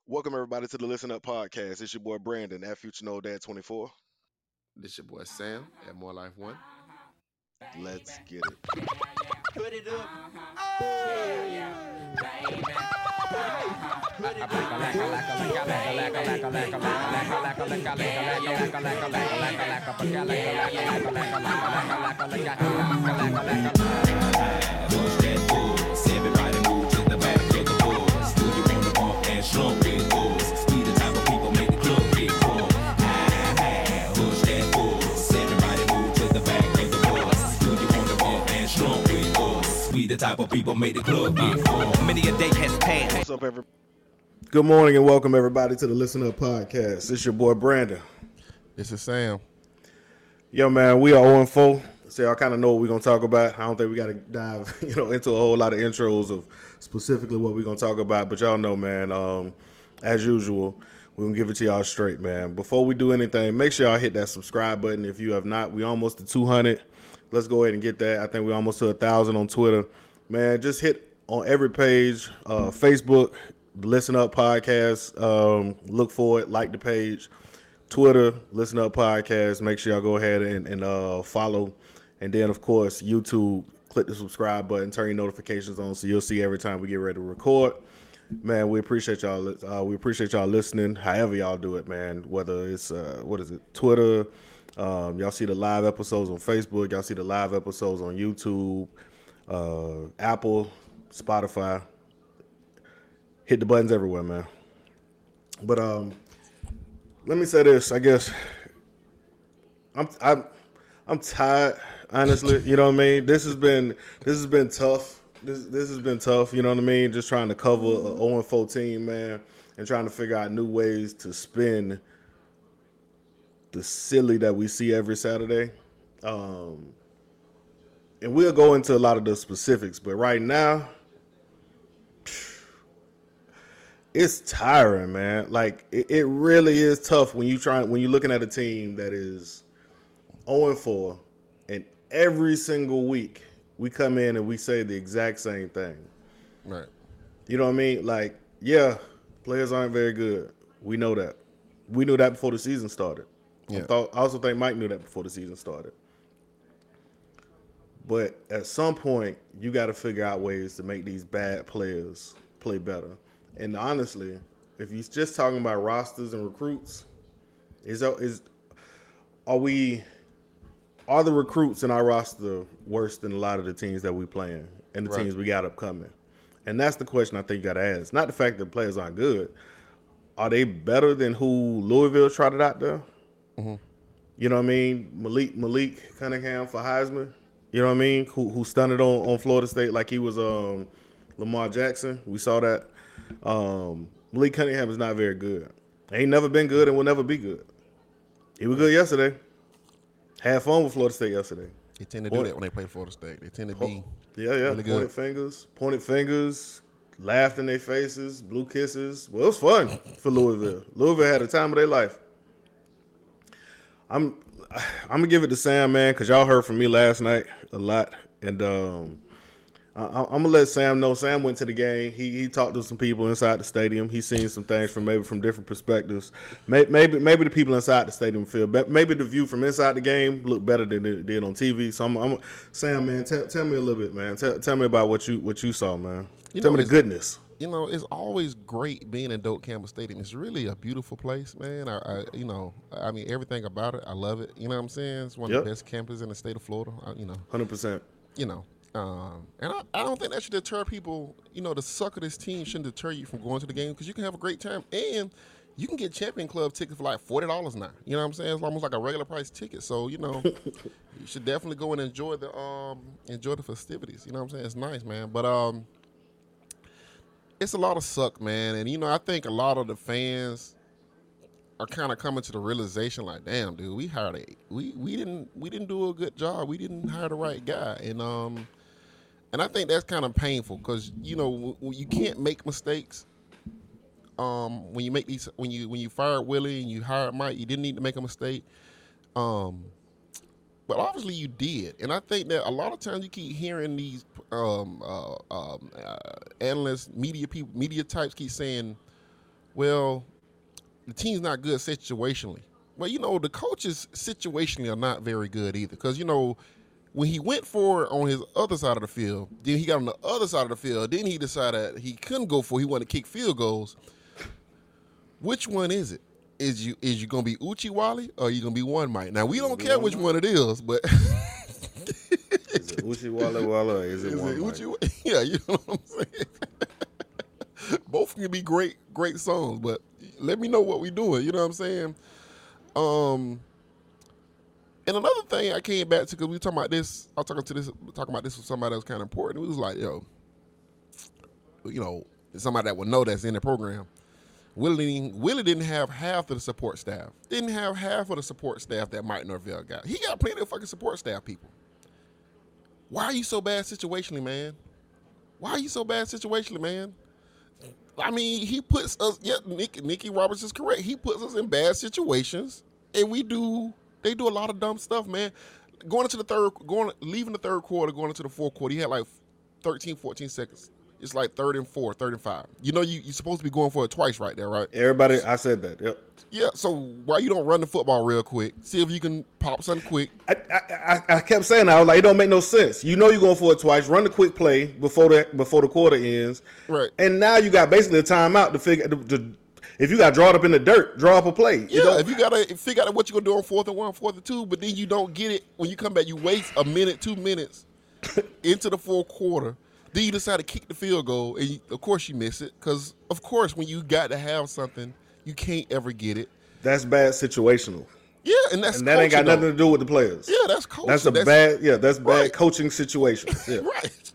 Welcome everybody to the Listen Up podcast. It's your boy Brandon at Future No Dad 24. This your boy Sam at More Life One. Let's get it. Put it up. Push that force. Everybody move to the back of the bus. Do you wanna bump and slump with us? We the type of people make the club get full. Push that force. Everybody move to the back of the bus. Do you wanna bump and slump with us? We the type of people make the club get full. Many a day has passed. What's up, everybody? Good morning and welcome everybody to the Listen Up podcast. It's your boy Brandon. This is Sam. Yo, man, we are 0-4. So y'all kind of know what we're going to talk about. I don't think we got to dive, into a whole lot of intros of specifically what we're going to talk about. But y'all know, man, as usual, we're going to give it to y'all straight, man. Before we do anything, make sure y'all hit that subscribe button. If you have not, we almost to 200. Let's go ahead and get that. I think we almost to 1,000 on Twitter. Man, just hit on every page, Facebook, Listen Up Podcast. Look for it, like the page. Twitter, Listen Up Podcast. Make sure y'all go ahead and follow. And then, of course, YouTube, click the subscribe button, turn your notifications on so you'll see every time we get ready to record. Man, we appreciate y'all. We appreciate y'all listening, however y'all do it, man. Whether it's, Twitter. Y'all see the live episodes on Facebook. Y'all see the live episodes on YouTube, Apple, Spotify. Hit the buttons everywhere, man. But let me say this. I guess I'm tired, honestly. You know what I mean? This has been tough. This has been tough. You know what I mean? Just trying to cover a 0-4 team, man, and trying to figure out new ways to spin the silly that we see every Saturday. And we'll go into a lot of the specifics, but right now, it's tiring, man. Like it really is tough when you're looking at a team that is 0-4, and every single week we come in and we say the exact same thing. Right. You know what I mean? Like, yeah, players aren't very good. We know that. We knew that before the season started. Yeah. I also think Mike knew that before the season started. But at some point, you got to figure out ways to make these bad players play better. And honestly, if you're just talking about rosters and recruits, are the recruits in our roster worse than a lot of the teams that we playing and the Right. teams we got upcoming? And that's the question I think you got to ask. Not the fact that players aren't good. Are they better than who Louisville trotted out there? Mm-hmm. You know what I mean? Malik Cunningham for Heisman. You know what I mean? Who stunned on Florida State like he was Lamar Jackson. We saw that. Malik Cunningham is not very good. Ain't never been good and will never be good. He was good yesterday. Had fun with Florida State yesterday. They tend to do that when they play Florida State. They tend to be Yeah. really good. Pointed fingers, laughed in their faces, blew kisses. Well, it was fun for Louisville. Louisville had a time of their life. I'm gonna give it to Sam, man, because y'all heard from me last night a lot, and I'm gonna let Sam know. Sam went to the game. He talked to some people inside the stadium. He's seen some things from different perspectives. Maybe the people inside the stadium feel better. Maybe the view from inside the game looked better than it did on TV. So I'm Sam, man. Tell me a little bit, man. Tell me about what you saw, man. Tell me the goodness. It's always great being in Doak Campbell Stadium. It's really a beautiful place, man. I mean, everything about it, I love it. You know what I'm saying? It's one of the best campuses in the state of Florida. 100%. And I don't think that should deter people. The suck of this team shouldn't deter you from going to the game because you can have a great time and you can get Champion Club tickets for like $40 now. You know what I'm saying? It's almost like a regular price ticket. So you should definitely go and enjoy the festivities. You know what I'm saying? It's nice, man. But it's a lot of suck, man. And I think a lot of the fans are kind of coming to the realization like, damn, dude, we didn't do a good job. We didn't hire the right guy. And I think that's kind of painful because you can't make mistakes. When you fired Willie and you hired Mike, you didn't need to make a mistake. But obviously you did. And I think that a lot of times you keep hearing these analysts, media people, media types keep saying, well, the team's not good situationally. Well, the coaches situationally are not very good either. Because, when he went for it on his other side of the field, then he got on the other side of the field, then he decided he couldn't go for it. He wanted to kick field goals. Which one is it? Is you going to be Uchi Wally or are you going to be One Mike? Now, we don't care which one it is, but... Is it Uchi Walla Walla or is it One Mike? Yeah, you know what I'm saying? Both can be great songs, but let me know what we doing. You know what I'm saying? And another thing I came back to, because we talking about this, talking about this with somebody that was kind of important. It was like, somebody that would know that's in the program. Willie didn't have half of the support staff. Didn't have half of the support staff that Mike Norvell got. He got plenty of fucking support staff people. Why are you so bad situationally, man? Why are you so bad situationally, man? I mean, he puts us, Nicky Roberts is correct. He puts us in bad situations, and they do a lot of dumb stuff, man. Leaving the third quarter, going into the fourth quarter, he had like 13, 14 seconds. It's like 3rd and 4, 3rd and 5. You're supposed to be going for it twice right there, right? Everybody, I said that, yep. Yeah, so why you don't run the football real quick? See if you can pop something quick. I kept saying that. I was like, it don't make no sense. You're going for it twice. Run the quick play before the quarter ends. Right. And now you got basically a timeout to figure if you got drawn up in the dirt, draw up a play. Yeah, if you got to figure out what you're going to do on 4th and 1, 4th and 2, but then you don't get it when you come back. You waste a minute, 2 minutes into the fourth quarter. Then you decide to kick the field goal, and of course you miss it. Because, of course, when you got to have something, you can't ever get it. That's bad situational. Yeah, and that ain't got nothing to do with the players. Yeah, that's coaching. That's bad right. coaching situation. Yeah. Right.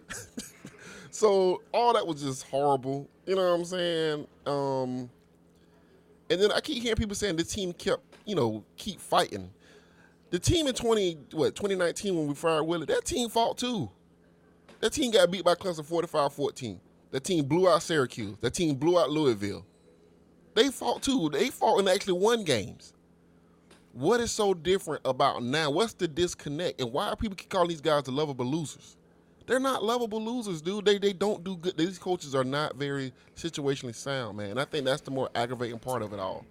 So all that was just horrible. You know what I'm saying? And then I keep hearing people saying the team keep fighting. The team in 2019 when we fired Willie, that team fought too. That team got beat by Clemson 45-14. That team blew out Syracuse. That team blew out Louisville. They fought too. They fought and actually won games. What is so different about now? What's the disconnect? And why are people keep calling these guys the lovable losers? They're not lovable losers, dude. They don't do good. These coaches are not very situationally sound, man. I think that's the more aggravating part of it all.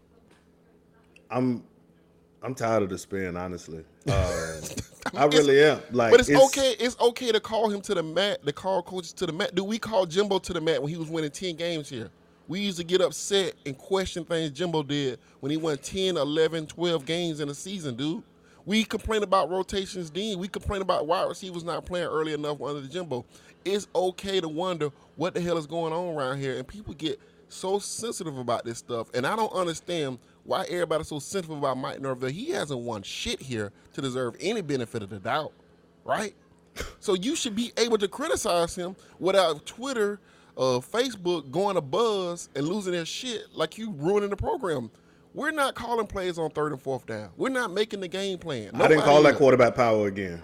I'm tired of the spin, honestly. I really am. Like, but it's okay. It's okay to call him to the mat. To call coaches to the mat. Dude, we called Jimbo to the mat when he was winning 10 games here. We used to get upset and question things Jimbo did when he won 10, 11, 12 games in a season, dude. We complain about rotations then. We complain about wide receivers not playing early enough under the Jimbo. It's okay to wonder what the hell is going on around here. And people get so sensitive about this stuff. And I don't understand why everybody's so sensitive about Mike Norvell. He hasn't won shit here to deserve any benefit of the doubt, right? So you should be able to criticize him without Twitter, Facebook going to buzz and losing their shit like you ruining the program. We're not calling plays on 3rd and 4th down. We're not making the game plan. I didn't call that quarterback power again.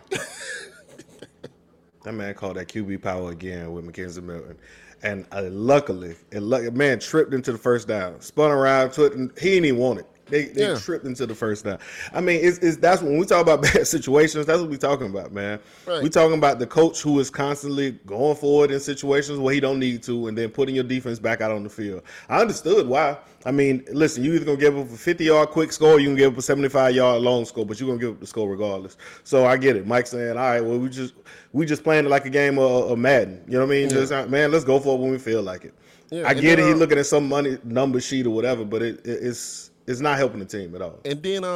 That man called that QB power again with Mackenzie Milton. And luckily, man tripped into the first down, spun around to it, and he didn't even want it. They tripped into the first down. I mean, that's when we talk about bad situations. That's what we're talking about, man. Right. We're talking about the coach who is constantly going forward in situations where he don't need to, and then putting your defense back out on the field. I understood why. I mean, listen, you either gonna give up a 50-yard quick score, or you can give up a 75-yard long score, but you're gonna give up the score regardless. So I get it. Mike saying, all right, well, we just playing it like a game of Madden. You know what I mean? Yeah. Just, man, let's go for it when we feel like it. Yeah, I get it. He's looking at some number sheet or whatever, but it's not helping the team at all. And then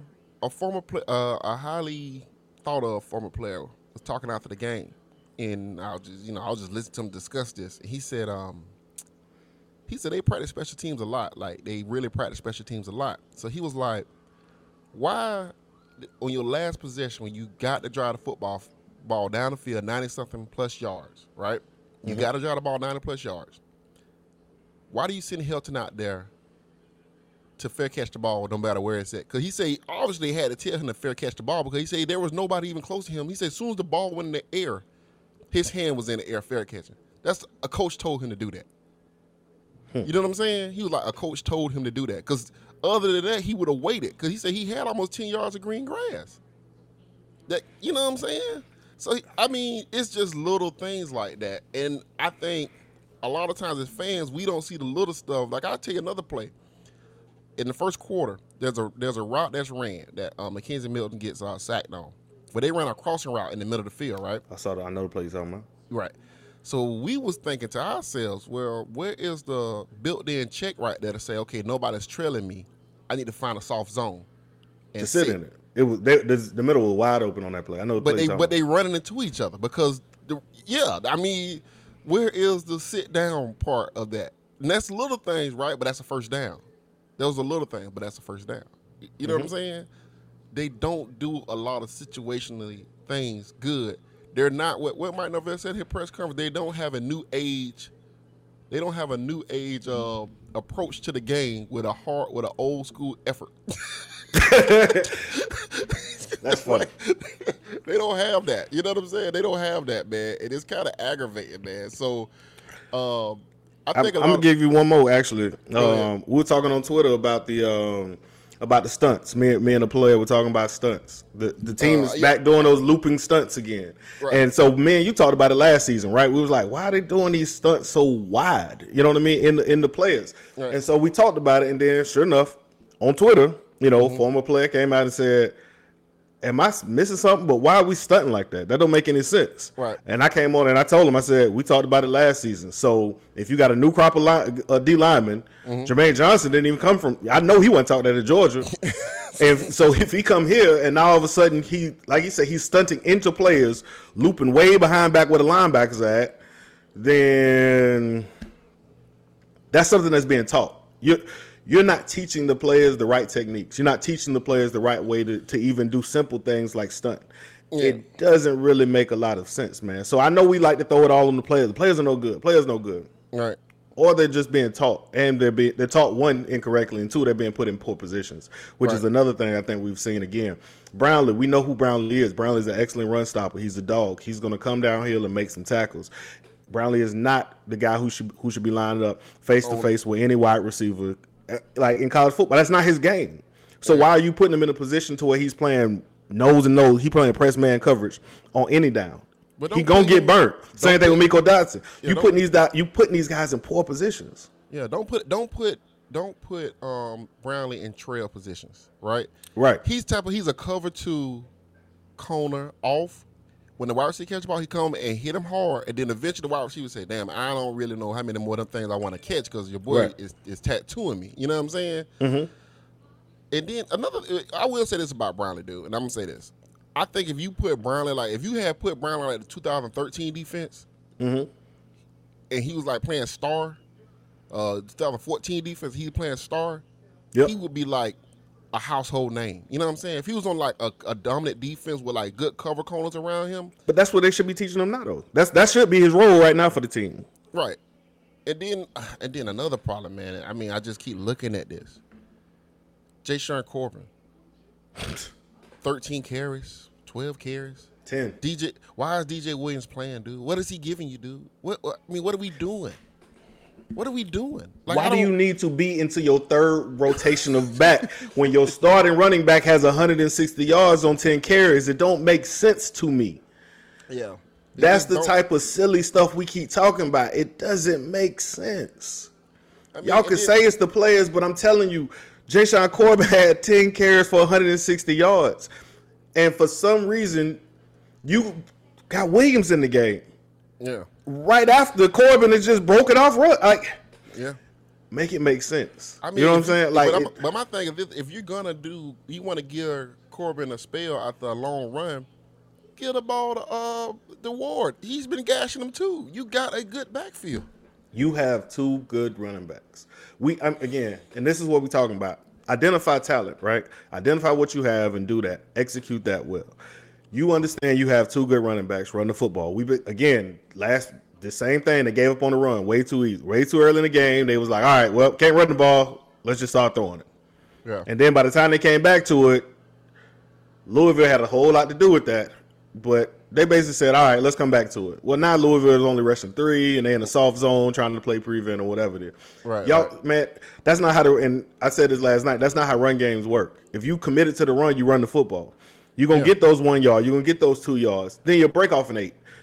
a highly thought of former player was talking after the game, and I'll just listen to him discuss this. And he said they practice special teams a lot. Like, they really practice special teams a lot. So he was like, why on your last possession when you got to drive the football ball down the field 90-something plus yards, right? You got to drive the ball 90 plus yards. Why do you send Hilton out there to fair catch the ball no matter where it's at? Because he said obviously they had to tell him to fair catch the ball because he said there was nobody even close to him. He said as soon as the ball went in the air, his hand was in the air fair catching. That's a coach told him to do that. You know what I'm saying? He was like, a coach told him to do that. Because other than that, he would have waited. Because he said he had almost 10 yards of green grass. That, you know what I'm saying? So, I mean, it's just little things like that. And I think a lot of times as fans, we don't see the little stuff. Like I'll tell you another play. In the first quarter, there's a route that's ran that Mackenzie Milton gets sacked on. But they ran a crossing route in the middle of the field, right? I know the play you're talking about. Right. So we was thinking to ourselves, well, where is the built-in check right there to say, okay, nobody's trailing me. I need to find a soft zone. And To sit in it. It was the middle was wide open on that play. I know the play. But they running into each other because, where is the sit down part of that? And that's little things, right? But that's a first down. Those are little things, but that's a first down. You know what I'm saying? They don't do a lot of situationally things good. They're not what Mike Norvell said at his press conference. They don't have a new age. They don't have a new age approach to the game with an old school effort. That's funny. They don't have that. You know what I'm saying? They don't have that, man. And it's kind of aggravating, man. So I'm gonna give you one more. Actually, we were talking on Twitter about the stunts. Me and the player were talking about stunts. The team is back doing those looping stunts again. Right. And so, man, you talked about it last season, right? We was like, why are they doing these stunts so wide? You know what I mean? In the players. Right. And so we talked about it, and then sure enough, on Twitter, former player came out and said, am I missing something? But why are we stunting like that? That don't make any sense. Right. And I came on and I told him, I said, we talked about it last season. So if you got a new crop of D linemen, Jermaine Johnson didn't even come from, I know he wasn't taught that at Georgia. And so if he come here and now all of a sudden he, like you said, he's stunting into players, looping way behind back where the linebackers are at, then that's something that's being taught. You're not teaching the players the right techniques. You're not teaching the players the right way to even do simple things like stunt. Yeah. It doesn't really make a lot of sense, man. So I know we like to throw it all on the players. The players are no good. Players no good. Right. Or they're just being taught, and they're taught, one, incorrectly, and two, they're being put in poor positions, which is another thing I think we've seen again. Brownlee, we know who Brownlee is. Brownlee's an excellent run stopper. He's a dog. He's going to come downhill and make some tackles. Brownlee is not the guy who should be lined up face-to-face with any wide receiver, like in college football. That's not his game. So why are you putting him in a position to where he's playing nose and nose? He's playing press man coverage on any down. He gonna get burnt. Same thing with Miko Dotson. You putting these guys in poor positions. Yeah, don't put Brownlee in trail positions, right? Right. He's a cover two corner off. When the wide receiver catch the ball, he come and hit him hard, and then eventually the wide receiver say, "Damn, I don't really know how many more of them things I want to catch because your boy is tattooing me." You know what I'm saying? Mm-hmm. And then I will say this about Brownlee, dude, and I'm gonna say this. I think if you put Brownlee if you had put Brownlee like the 2013 defense, and he was like playing star, 2014 defense, he was playing star, he would be like a household name. You know what I'm saying? If he was on like a dominant defense with like good cover corners around him. But that's what they should be teaching him now, though. That should be his role right now for the team. Right. And then another problem, man. I mean, I just keep looking at this. Jay-Sean Corbin. 13 carries, 12 carries. 10. Why is DJ Williams playing, dude? What is he giving you, dude? What are we doing? What are we doing? Like, why do you need to be into your third rotation of back when your starting running back has 160 yards on 10 carries? It don't make sense to me. Yeah. That's the type of silly stuff we keep talking about. It doesn't make sense. Y'all can say it's the players, but I'm telling you, Jay-Sean Corbin had 10 carries for 160 yards. And for some reason, you got Williams in the game. Yeah. Right after Corbin has just broken off run. Make it make sense. I mean, you know what I'm saying? But my thing is, if you're gonna you want to give Corbin a spell after a long run, get the ball to Ward. He's been gashing him too. You got a good backfield. You have two good running backs. Again, and this is what we're talking about. Identify talent, right? Identify what you have and do that. Execute that well. You understand you have two good running backs run the football. The same thing. They gave up on the run way too easy, way too early in the game. They was like, all right, well, can't run the ball. Let's just start throwing it. Yeah. And then by the time they came back to it, Louisville had a whole lot to do with that. But they basically said, all right, let's come back to it. Well, now Louisville is only rushing 3, and they're in a soft zone trying to play prevent or whatever it is. Right. Y'all, man, that's not how and I said this last night, that's not how run games work. If you committed to the run, you run the football. You're going to get those 1 yard. You're going to get those 2 yards. Then you'll break off an 8.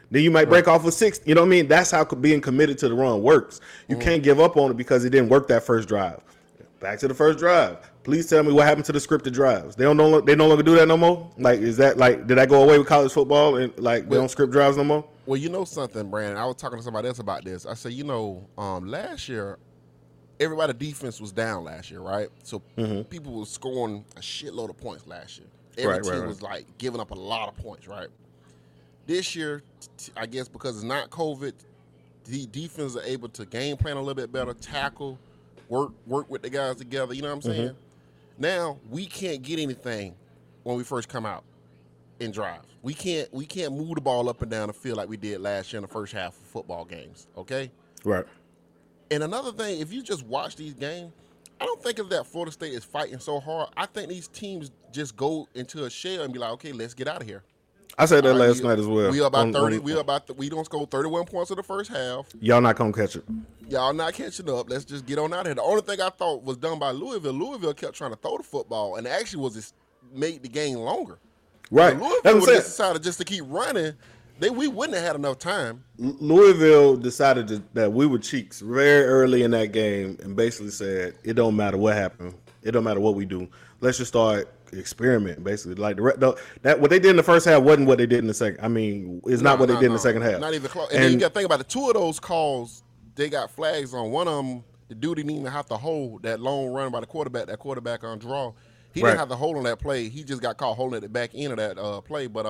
Then you might break off a 6. You know what I mean? That's how being committed to the run works. You can't give up on it because it didn't work that first drive. Back to the first drive. Please tell me what happened to the scripted drives. They no longer do that no more. Like, is that like, did that go away with college football and like they don't script drives no more? Well, you know something, Brandon. I was talking to somebody else about this. I said, last year, everybody defense was down last year, right? So people were scoring a shitload of points last year. Every team was like giving up a lot of points, right? This year, I guess because it's not COVID, the defense are able to game plan a little bit better, tackle, work with the guys together. You know what I'm saying? Now we can't get anything when we first come out in drive. We can't move the ball up and down the field like we did last year in the first half of football games. Okay. Right. And another thing, if you just watch these games, I don't think of that Florida State is fighting so hard. I think these teams just go into a shell and be like, okay, let's get out of here. I said that last night as well. We are about 30. We don't score 31 points in the first half. Y'all not gonna catch it. Y'all not catching up. Let's just get on out of here. The only thing I thought was done by Louisville kept trying to throw the football, and it actually made the game longer. Right. Louisville would have decided just to keep running. We wouldn't have had enough time. Louisville decided that we were cheeks very early in that game and basically said, it don't matter what happened. It don't matter what we do. Let's just start experimenting, basically. Like that what they did in the first half wasn't what they did in the second. I mean, it's not what they did in the second half. Not even close. And then you got to think about it. Two of those calls, they got flags on. One of them, the dude didn't even have to hold that long run by the quarterback, that quarterback on draw. He didn't have to hold on that play. He just got caught holding at the back end of that play. But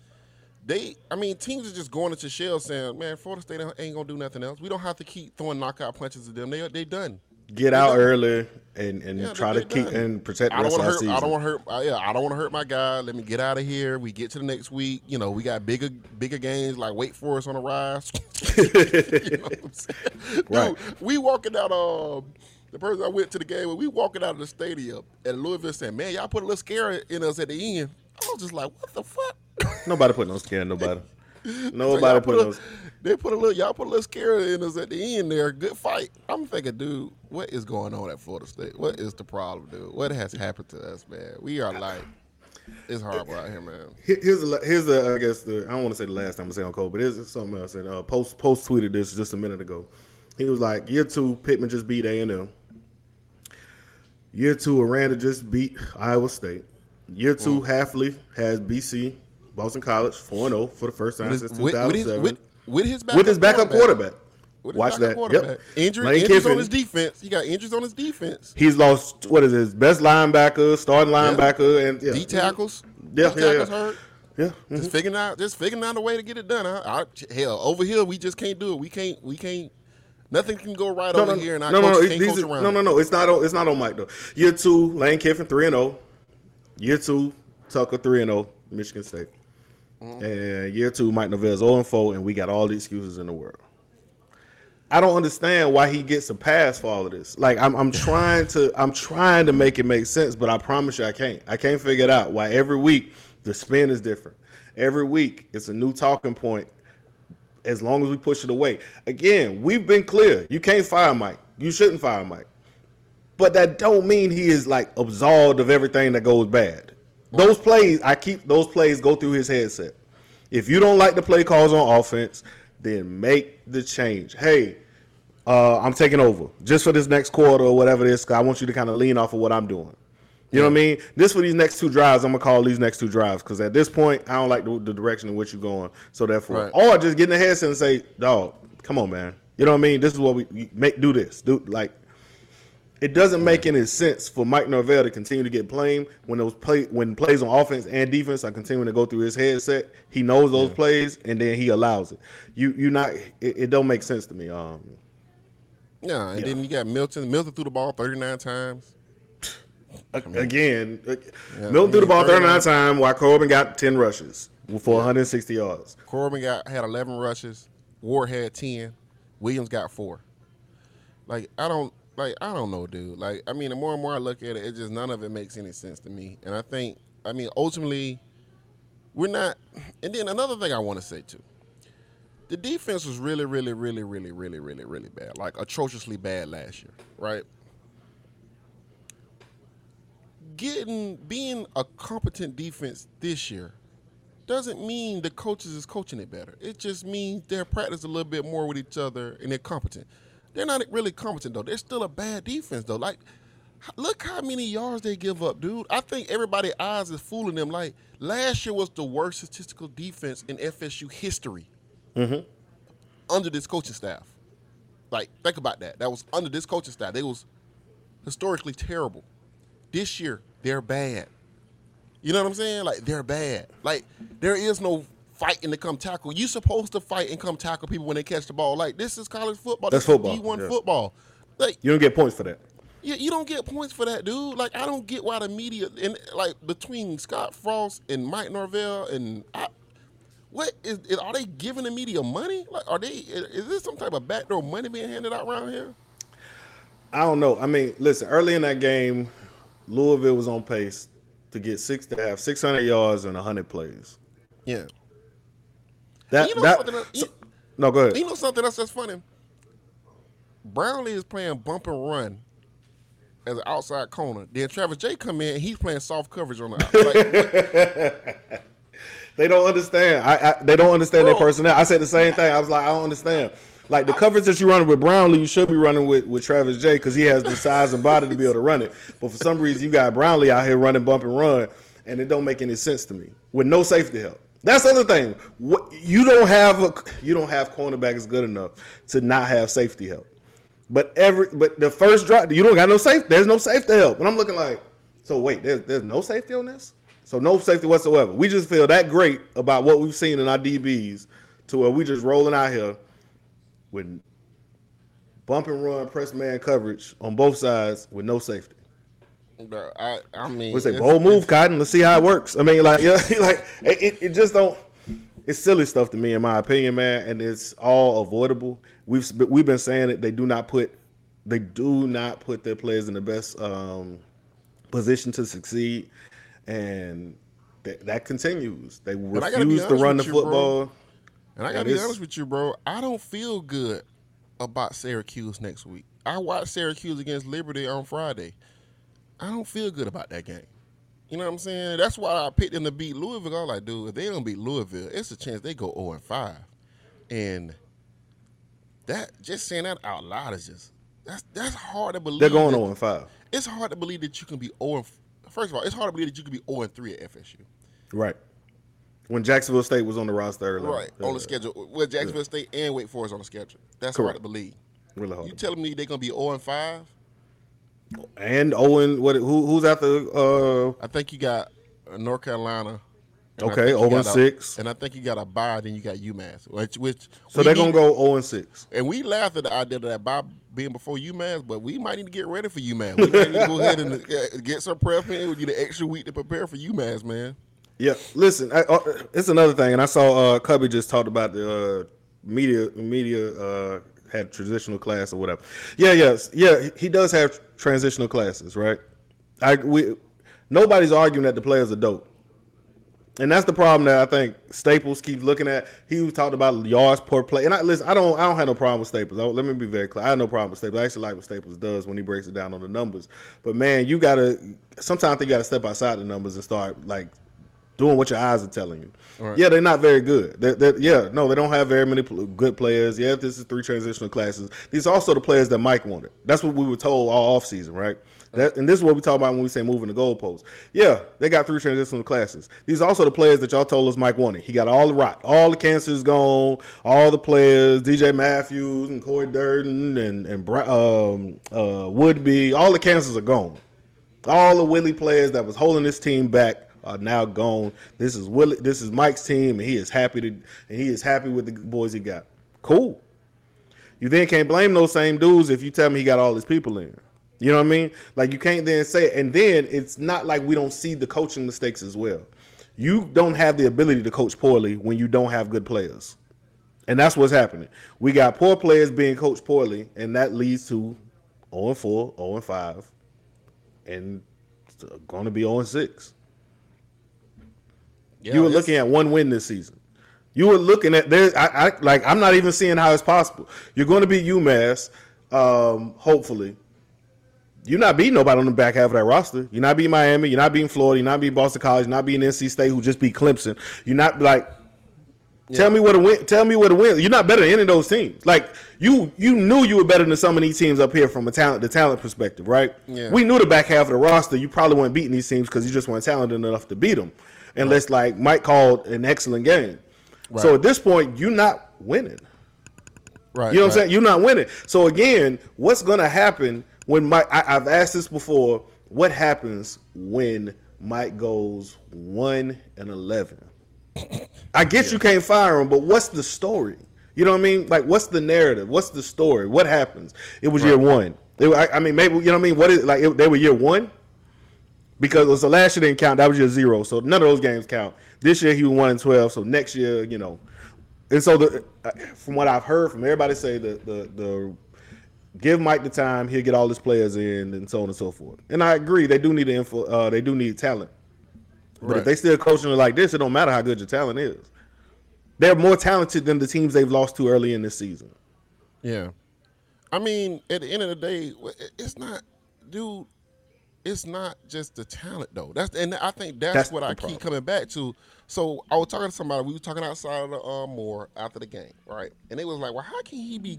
teams are just going into shells saying, man, Florida State ain't going to do nothing else. We don't have to keep throwing knockout punches at them. They done. Get out early and try to keep and protect the rest of the season. I don't want to hurt my guy. Let me get out of here. We get to the next week. You know, we got bigger games like Wake Forest on the rise. You know what I'm saying? Right. Dude, we walking out the person I went to the game with, we walking out of the stadium and Louisville said, man, y'all put a little scare in us at the end. I was just like, what the fuck? Nobody put no scare in nobody. Y'all put a little scare in us at the end there. Good fight. I'm thinking, dude, what is going on at Florida State? What is the problem, dude? What has happened to us, man? We are like, it's horrible out here, man. Here's I guess I don't want to say the last time I say on Cole, but here's something else. And Post tweeted this just a minute ago. He was like, year 2, Pittman just beat A&M. Year 2, Aranda just beat Iowa State. Year 2, Hafley has BC, Boston College, 4-0 for the first time since 2007. With his backup quarterback. Watch that. Yep. Injuries on his defense. He got injuries on his defense. He's lost, his best linebacker, starting linebacker, and D tackles. Hurt. Yeah. Just figuring out a way to get it done. Hell, over here we just can't do it. We can't. Nothing can go right over here, and our coach can't coach around. No. It's not on Mike though. Year 2, Lane Kiffin 3-0. Year 2, Tucker 3-0, Michigan State. And year 2, Mike Norvell's 0-4, and we got all the excuses in the world. I don't understand why he gets a pass for all of this. Like I'm trying to make it make sense, but I promise you I can't. I can't figure it out. Why every week the spin is different. Every week it's a new talking point. As long as we push it away. Again, we've been clear. You can't fire Mike. You shouldn't fire Mike. But that don't mean he is like absolved of everything that goes bad. Those plays go through his headset. If you don't like the play calls on offense, then make the change. Hey, I'm taking over just for this next quarter or whatever it is. I want you to kind of lean off of what I'm doing. You know what I mean? This for these next 2 drives, I'm going to call these next 2 drives because at this point, I don't like the direction in which you're going. So therefore, or just get in the headset and say, dog, come on, man. You know what I mean? This is what we make. Do this. It doesn't make any sense for Mike Norvell to continue to get blamed when plays on offense and defense are continuing to go through his headset. He knows those plays and then he allows it. It don't make sense to me. Then you got Milton. Milton threw the ball 39 times. Milton threw the ball 39 times while Corbin got 10 rushes for 160 yards. Corbin had 11 rushes. Ward had 10. Williams got 4. I don't know, dude. The more and more I look at it, it just none of it makes any sense to me. And I think, ultimately, we're not. And then another thing I want to say too, the defense was really, really, really, really, really, really, really bad, like atrociously bad last year, right? Being a competent defense this year doesn't mean the coaches is coaching it better. It just means they're practicing a little bit more with each other and they're competent. They're not really competent, though. They're still a bad defense, though. Like, look how many yards they give up, dude. I think everybody's eyes is fooling them. Like, last year was the worst statistical defense in FSU history under this coaching staff. Like, think about that. That was under this coaching staff. They was historically terrible. This year, they're bad. You know what I'm saying? Like, they're bad. Like, there is no fighting to come tackle. You're supposed to fight and come tackle people when they catch the ball. Like, this is college football. That's this football. Is D1 Yeah. football. Like, You don't get points for that. you don't get points for that, dude. Like, I don't get why the media, and like, between Scott Frost and Mike Norvell and are they giving the media money? Like, is this some type of backdoor money being handed out around here? I don't know. I mean, listen, early in that game, Louisville was on pace to have 600 yards and 100 plays. Yeah. No, go ahead. You know something else that's funny? Brownlee is playing bump and run as an outside corner. Then Travis J come in and he's playing soft coverage on the outside. They don't understand. They don't understand their personnel. I said the same thing. I was like, I don't understand. Like, the coverage that you're running with Brownlee, you should be running with Travis J because he has the size and body to be able to run it. But for some reason, you got Brownlee out here running bump and run, and it don't make any sense to me with no safety help. That's the other thing. You don't have cornerbacks good enough to not have safety help. But the first drop, you don't got no safety. There's no safety help. And I'm looking like, so wait, there's no safety on this? So no safety whatsoever. We just feel that great about what we've seen in our DBs to where we just rolling out here with bump and run, press man coverage on both sides with no safety. Bro, I mean, We say bold move, Cotton. Let's see how it works. I mean, like, yeah, like it just don't. It's silly stuff to me, in my opinion, man, and it's all avoidable. We've been saying it. They do not put their players in the best position to succeed, and that continues. They refuse to run the football. Bro. And I gotta be honest with you, bro. I don't feel good about Syracuse next week. I watched Syracuse against Liberty on Friday. I don't feel good about that game. You know what I'm saying? That's why I picked them to beat Louisville. I was like, dude, if they don't beat Louisville, it's a chance they go 0-5. And that, just saying that out loud is just, that's hard to believe. They're going 0-5. It's hard to believe that you can be 0. First of all, it's hard to believe that you can be 0-3 at FSU. Right. When Jacksonville State was on the roster earlier. Right, on the schedule. Well, Jacksonville State and Wake Forest on the schedule. That's hard to believe. Really hard. You telling me they're going to be 0-5? And Owen, who's after? I think you got North Carolina. Okay, 0-6. And I think you got a bye, then you got UMass. Which so they're going to go 0-6. And we laughed at the idea of that bye being before UMass, but we might need to get ready for UMass. We might need to go ahead and get some prep in. We need an extra week to prepare for UMass, man. Yeah, listen, it's another thing, and I saw Cubby just talked about the media had transitional class or whatever. Yeah, he does have transitional classes, right? Nobody's arguing that the players are dope. And that's the problem that I think Staples keeps looking at. He talked about yards per play. And I don't have no problem with Staples. Let me be very clear. I have no problem with Staples. I actually like what Staples does when he breaks it down on the numbers. But man, sometimes you gotta step outside the numbers and start like doing what your eyes are telling you. Right. Yeah, they're not very good. They don't have very many good players. Yeah, this is 3 transitional classes. These are also the players that Mike wanted. That's what we were told all offseason, right? And this is what we talk about when we say moving the goalposts. Yeah, they got 3 transitional classes. These are also the players that y'all told us Mike wanted. He got all the rock. All the cancers gone. All the players, DJ Matthews and Corey Durden and Woodby. All the cancers are gone. All the Willie players that was holding this team back are now gone. This is Mike's team, and he is happy with the boys he got. Cool. You then can't blame those same dudes if you tell me he got all his people in. You know what I mean? Like, you can't then say, and then it's not like we don't see the coaching mistakes as well. You don't have the ability to coach poorly when you don't have good players. And that's what's happening. We got poor players being coached poorly, and that leads to 0-4, 0-5, and it's going to be 0-6. Yeah, you were looking at 1 win this season. You were looking at I'm not even seeing how it's possible. You're going to beat UMass, hopefully. you're not beating nobody on the back half of that roster. You're not beating Miami. You're not beating Florida. You're not beating Boston College. You're not beating NC State, who just beat Clemson. You're not like. Tell me what to win. Tell me what to win. You're not better than any of those teams. Like you knew you were better than some of these teams up here from the talent perspective, right? Yeah. We knew the back half of the roster. You probably weren't beating these teams because you just weren't talented enough to beat them, unless like Mike called an excellent game. Right. So at this point, you're not winning. Right. You know what I'm saying? You're not winning. So again, what's going to happen when Mike? I've asked this before. What happens when Mike goes 1-11? I guess you can't fire him, but what's the story? You know what I mean? Like, what's the narrative? What's the story? What happens? It was year one. I mean, maybe, you know what I mean? What is like? They were year one because it was the last year didn't count. That was year 0. So none of those games count. This year he was 1-12. So next year, you know, and so from what I've heard from everybody say the give Mike the time, he'll get all his players in, and so on and so forth. And I agree, they do need they do need talent. But if they still coaching it like this, it don't matter how good your talent is. They're more talented than the teams they've lost to early in this season. Yeah. I mean, at the end of the day, it's not, dude, it's not just the talent, though. And I think that's what I keep coming back to. So I was talking to somebody, we were talking outside of the Moore after the game, right? And they was like, well, how can he be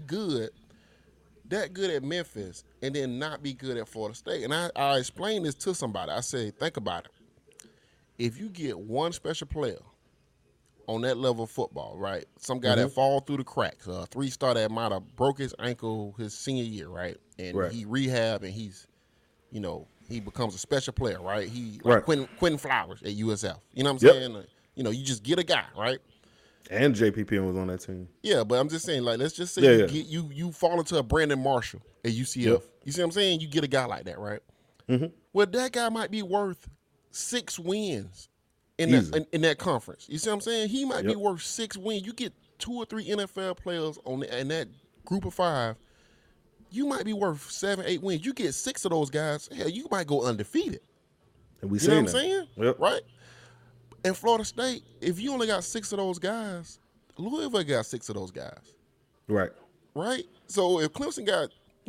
that good at Memphis, and then not be good at Florida State? And I explained this to somebody. I said, think about it. If you get one special player on that level of football, right? Some guy that fall through the cracks, a 3-star that might have broke his ankle his senior year, right? And he rehab and he's, you know, he becomes a special player, right? Like Quentin Flowers at USF. You know what I'm saying? You know, you just get a guy, right? And JPP was on that team. Yeah, but I'm just saying, like, let's just say you fall into a Brandon Marshall at UCF. You see what I'm saying? You get a guy like that, right? Well, that guy might be worth 6 wins in that conference. You see what I'm saying? He might be worth 6 wins. You get 2 or 3 NFL players in that group of 5, you might be worth 7, 8 wins. You get 6 of those guys, hell, you might go undefeated. And we you know what I'm saying? Right? In Florida State, if you only got 6 of those guys, Louisville got 6 of those guys. Right? So if Clemson got,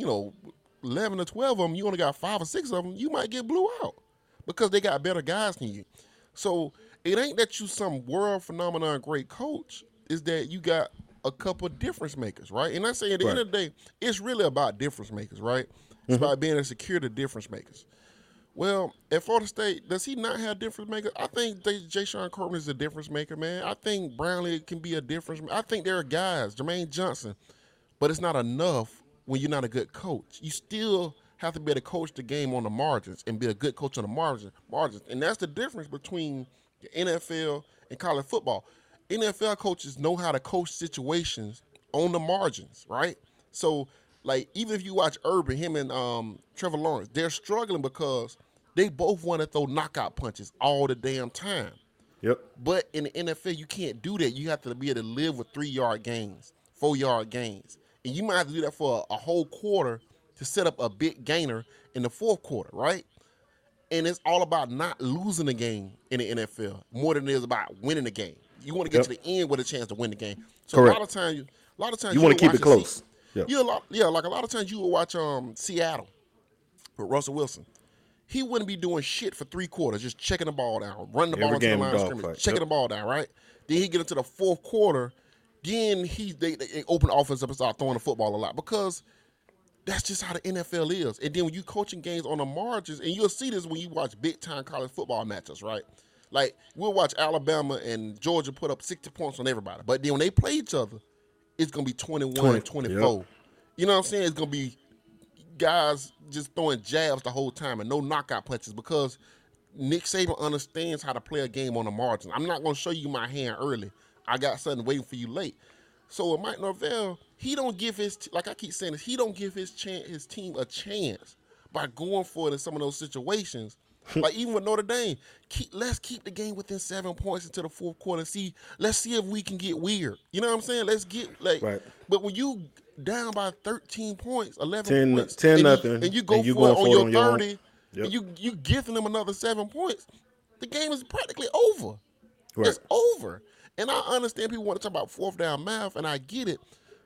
11 or 12 of them, you only got 5 or 6 of them, you might get blew out because they got better guys than you. So it ain't that you some world phenomenon great coach, is that you got a couple of difference makers, right? And I say at the end of the day, it's really about difference makers, right? It's about being able to secure the difference makers. Well, at Florida State, does he not have difference makers? I think Jay-Sean Corbin is a difference maker, man. I think Brownlee can be a difference maker. I think there are guys, Jermaine Johnson, but it's not enough when you're not a good coach. You still have to be able to coach the game on the margins and be a good coach on the margins. And that's the difference between the NFL and college football. NFL coaches know how to coach situations on the margins, right? So, like, even if you watch Urban, him and Trevor Lawrence, they're struggling because they both want to throw knockout punches all the damn time. But in the NFL, you can't do that. You have to be able to live with 3-yard gains, 4-yard gains. And you might have to do that for a whole quarter to set up a big gainer in the fourth quarter, right? And it's all about not losing the game in the NFL more than it is about winning the game. You want to get to the end with a chance to win the game. So a lot of times you want to keep it close. Like a lot of times you will watch Seattle with Russell Wilson. He wouldn't be doing shit for 3 quarters, just checking the ball down, running the ball into the line of scrimmage, checking the ball down, right? Then he get into the fourth quarter, then they open the offense up and start throwing the football a lot because that's just how the NFL is. And then when you coaching games on the margins, and you'll see this when you watch big-time college football matches, right? Like, we'll watch Alabama and Georgia put up 60 points on everybody. But then when they play each other, it's going to be 21 and 24. You know what I'm saying? It's going to be guys just throwing jabs the whole time and no knockout punches because Nick Saban understands how to play a game on the margin. I'm not going to show you my hand early. I got something waiting for you late. So with Mike Norvell, he don't give like I keep saying this, he don't give his team a chance by going for it in some of those situations. Like even with Notre Dame, let's keep the game within 7 points into the fourth quarter. Let's see if we can get weird. You know what I'm saying? Let's get But when you down by 13 points, 11 points, 10 nothing, and you go for it on your 30, and you giving them another 7 points, the game is practically over. It's over. And I understand people want to talk about fourth down math, and I get it.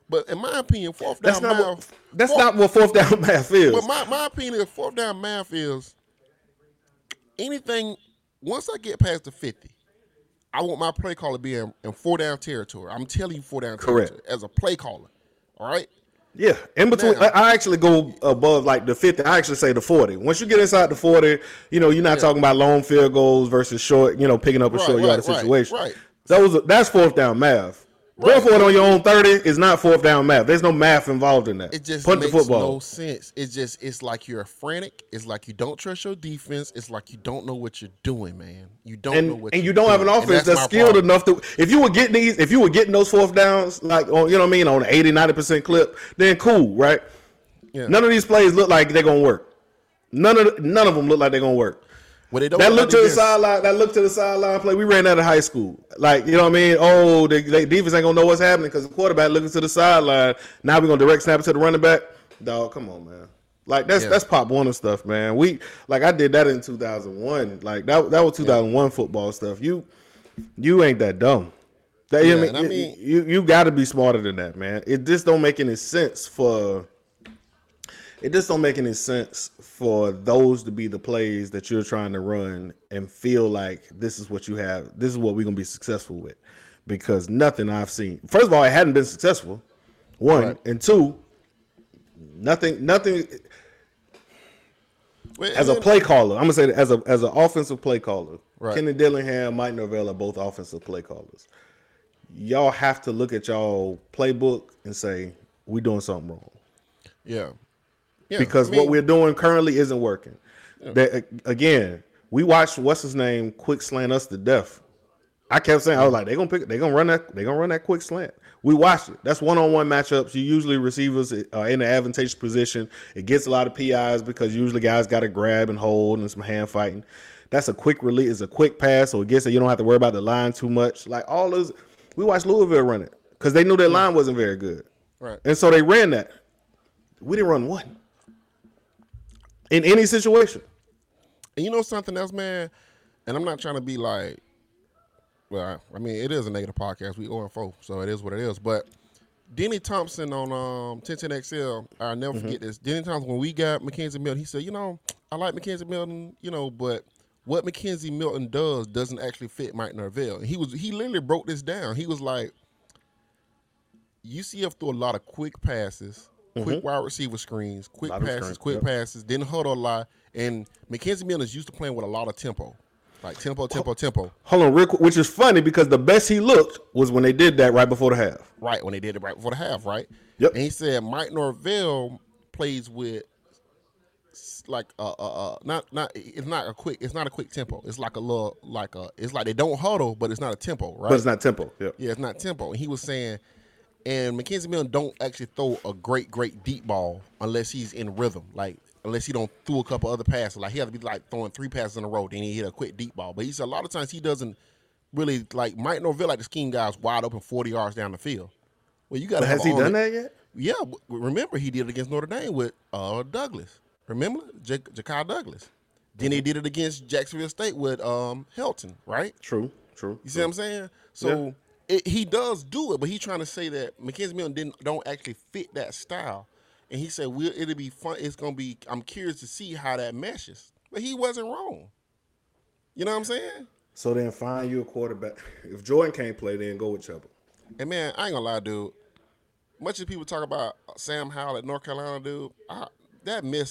But in my opinion, fourth That's down not math. not what fourth down math is. But my opinion is fourth down math is anything. Once I get past the 50, I want my play caller to be in four down territory. I'm telling you, four down Correct. territory as a play caller. All right. Yeah, in between, Now- I actually go above like the 50. I actually say the 40. Once you get inside the 40, you know, you're not talking about long field goals versus short, you know, picking up a short yard situation. Right. That's fourth down math. Going for it on your own 30 is not fourth down math. There's no math involved in that. It just Punt makes the football. no sense. It's like you're frantic. It's like you don't trust your defense. It's like you don't know what you're doing, man. You don't know what And you're you don't have an doing. And offense that's my skilled problem. enough to. If you were getting those fourth downs, like on, you know what I mean, on an 80-90% clip, then cool, right? Yeah. None of these plays look like they're gonna work. None of them look like they're gonna work. Well, they don't That look look to like the this. sideline. That look to the sideline play. We ran that in high school. Like, you know what I mean? Oh, the defense ain't gonna know what's happening because the quarterback looking to the sideline. Now we're gonna direct snap it to the running back. Dog, come on, man. Like that's Pop Warner stuff, man. I did that in 2001. Like that was 2001 football stuff. You ain't that dumb. That, you know what I mean, you got to be smarter than that, man. It just don't make any sense for. It just don't make any sense for those to be the plays that you're trying to run and feel like this is what you have. This is what we're gonna be successful with, because nothing I've seen. First of all, it hadn't been successful. One Right. and two, nothing. Well, As a play caller, I'm gonna say that as an offensive play caller, Right. Kenny Dillingham, Mike Norvell are both offensive play callers. Y'all have to look at y'all playbook and say we doing something wrong. Yeah. Because what we're doing currently isn't working. Again, we watched what's his name quick slant us to death. I kept saying, I was like, they're gonna run that quick slant. We watched it. That's one-on-one matchups. You usually receivers are in an advantageous position. It gets a lot of PIs because usually guys got to grab and hold and some hand fighting. That's a quick release. It's a quick pass, so it gets it. You don't have to worry about the line too much. Like all those, we watched Louisville run it because they knew their line wasn't very good, Right. and so they ran that. We didn't run one in any situation. And you know something else, man? And I'm not trying to be like, well, I mean, it is a negative podcast. We 0-4, so it is what it is. But Denny Thompson on 1010XL, I'll never forget this. Denny Thompson, when we got Mackenzie Milton, he said, I like Mackenzie Milton, but what Mackenzie Milton doesn't actually fit Mike Norvell. And he literally broke this down. He was like, UCF threw a lot of quick passes, quick wide receiver screens, quick passes, didn't huddle a lot. And Mackenzie Milton is used to playing with a lot of tempo. Like tempo. Hold on, real quick, which is funny because the best he looked was when they did that right before the half. Right, when they did it right before the half, right? Yep. And he said Mike Norvell plays with like it's not a quick tempo. It's like it's like they don't huddle, but it's not a tempo, right? But it's not tempo. Yeah. Yeah, it's not tempo. And he was saying, and Mackenzie Milton don't actually throw a great deep ball unless he's in rhythm. Like unless he don't throw a couple other passes. Like he has to be like throwing 3 passes in a row, then he hit a quick deep ball. But he said a lot of times he doesn't really like Mike Norvell like the scheme guys wide open 40 yards down the field. Well, you got to have. Has he done that yet? Yeah, remember he did it against Notre Dame with Douglas. Remember Jakai Douglas. Then he did it against Jacksonville State with Helton, right? True. You see what I'm saying? So he does do it, but he's trying to say that Mackenzie Milton don't actually fit that style. And he said, it'll be fun. It's going to be, I'm curious to see how that meshes. But he wasn't wrong. You know what I'm saying? So then find you a quarterback. If Jordan can't play, then go with Chuba. And man, I ain't going to lie, dude. Much as people talk about Sam Howell at North Carolina, dude, that miss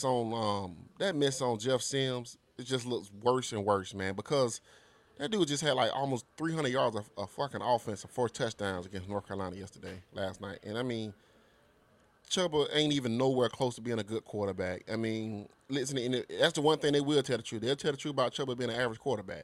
on Jeff Sims, it just looks worse and worse, man, because that dude just had like almost 300 yards of fucking offense and 4 touchdowns against North Carolina last night. And I mean, Chuba ain't even nowhere close to being a good quarterback. I mean, listen, and that's the one thing they will tell the truth. They'll tell the truth about Chuba being an average quarterback.